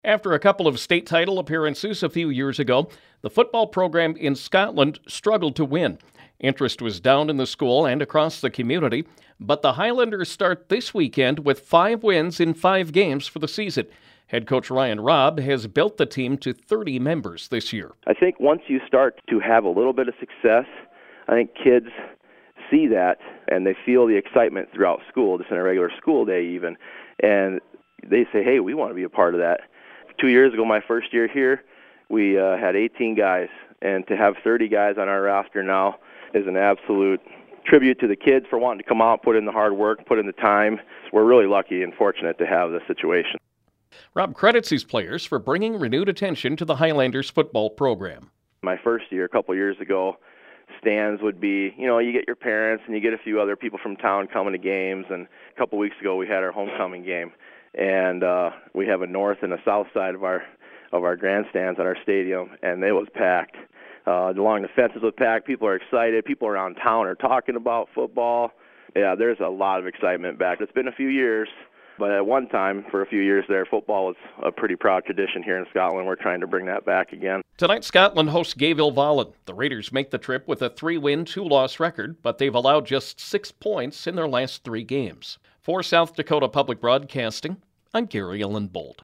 After a couple of state title appearances a few years ago, the football program in Scotland struggled to win. Interest was down in the school and across the community, but the Highlanders start this weekend with 5 wins in 5 games for the season. Head coach Ryan Robb has built the team to 30 members this year. I think once you start to have a little bit of success, I think kids see that and they feel the excitement throughout school, just in a regular school day even, and they say, hey, we want to be a part of that. 2 years ago, my first year here, we had 18 guys, and to have 30 guys on our roster now is an absolute tribute to the kids for wanting to come out, put in the hard work, put in the time. We're really lucky and fortunate to have this situation. Rob credits his players for bringing renewed attention to the Highlanders football program. My first year, a couple years ago, stands would be, you get your parents and you get a few other people from town coming to games, and a couple weeks ago we had our homecoming game. And we have a north and a south side of our grandstands at our stadium, and it was packed. Along the fences was packed. People are excited. People around town are talking about football. Yeah, there's a lot of excitement back. It's been a few years, but at one time, for a few years there, football was a pretty proud tradition here in Scotland. We're trying to bring that back again. Tonight, Scotland hosts Gayville Vollen. The Raiders make the trip with a 3-win, 2-loss record, but they've allowed just 6 points in their last 3 games. For South Dakota Public Broadcasting, I'm Gary Allen Bolt.